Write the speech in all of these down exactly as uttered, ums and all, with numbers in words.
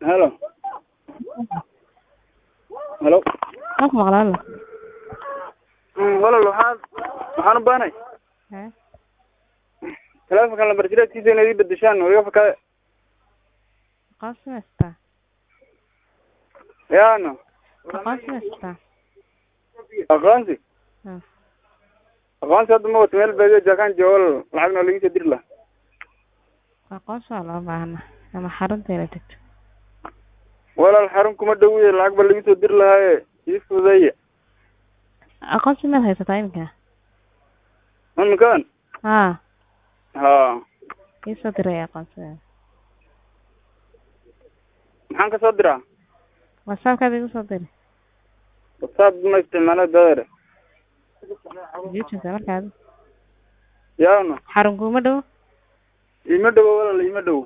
Hello. Hello. Qof maqlaan la. Mm walaal waxaan waxaan u baahnay. Ha. Telefoonka lambar jireedkiisa inay ii bedeshaan oo iga fakay. Qaasmasta. Yaano. Qaasmasta. Aqoonsi. Ha. Aqoonsi hadda ma wato meel baadiyo jaakan jool lacagna laga soo diri lahaa. Aqoonsi waa loo baahnaa ama xarunteena tagto. Walaal xarun kuma dhow yahay lacag baa laga soo diri lahaa ii fududeeya. Aqoonsi ma haysataa imika? Imkaan? Ha. Ha. Ii soo diray aqoonsi. Maxaan ka soo diraa? WhatsApp-ka igu soo diray. WhatsApp ma isticmaalo dadare. YouTube markaad. Yaano. Xarun kuma dhow. Ima dhow walaal ima dhow.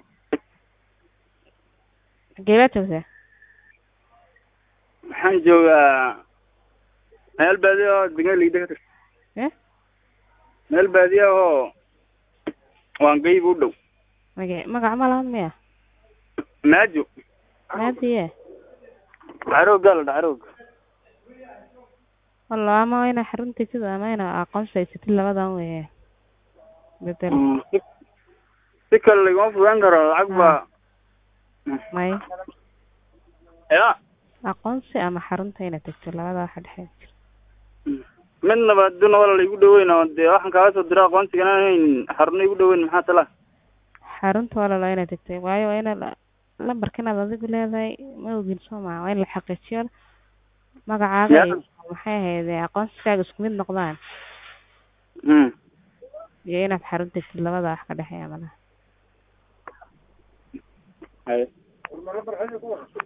Geebaad joogtaa? Waxaan joogaa meel baadiyo oo degan liida ka tirsan. Eh? Meel baadiyo oo waan geyb u dhow. Mage magac ma lahan miya? Maajo. Maadiye. Dharoog gal dharoog. Wallah ama ina xarunta sida ama ina aqoonsi haysatid labadan weeye. Bedel. Si kale lagu furan karo lacag ba. May. Ya. Aqoonsi ama xarunta ina tagto labada waxa dhaxay. Midna ba duna wala igu dhaweyn oo de waxaan kaaga soo diraa aqoonsigana in xarun igu dhaweyn maxaa tala? Xarunta wala la ina tagtay waayo ina lambarkana adigu leedahay ma ogin Soomaa waa in la xaqiijiyo magacaaga maxay ahayd aqoonsigaaga isku mid noqdaan. Hmm. Iyo inaad xarunta labada wax ka dhaxay amana. Ay.